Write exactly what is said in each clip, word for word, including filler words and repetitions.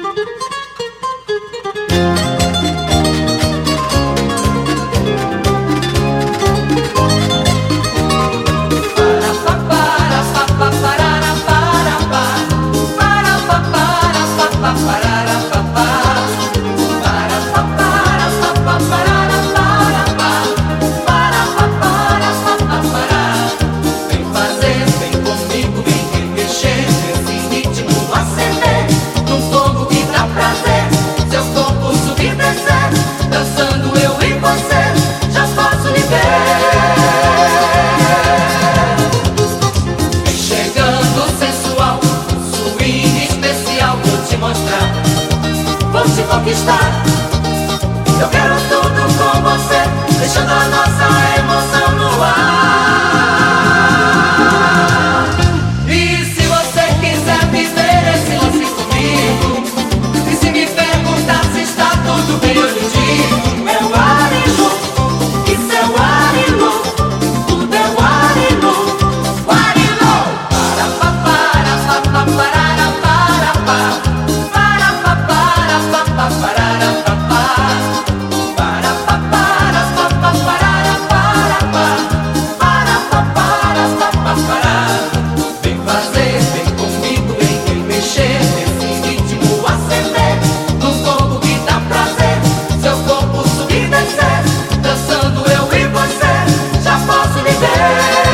Conquistar. Eu quero tudo com você, deixando a nossa emoção no ar. E se você quiser viver esse lance comigo, e se me perguntar se está tudo bem, eu lhe digo: meu Arilu, e seu Arilu, tudo é o Arilu, o Arilu. Para pa para pa pa para para pa. Vem fazer, vem comigo, vem vem mexer nesse ritmo, acender no fogo que dá prazer. Seu corpo subir e descer, dançando eu e você, já posso lhe ver.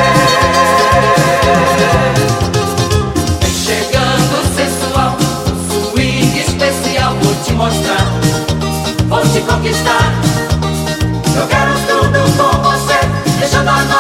Vem chegando sensual, swing especial, vou te mostrar, vou te conquistar. Eu quero tudo com você, deixando a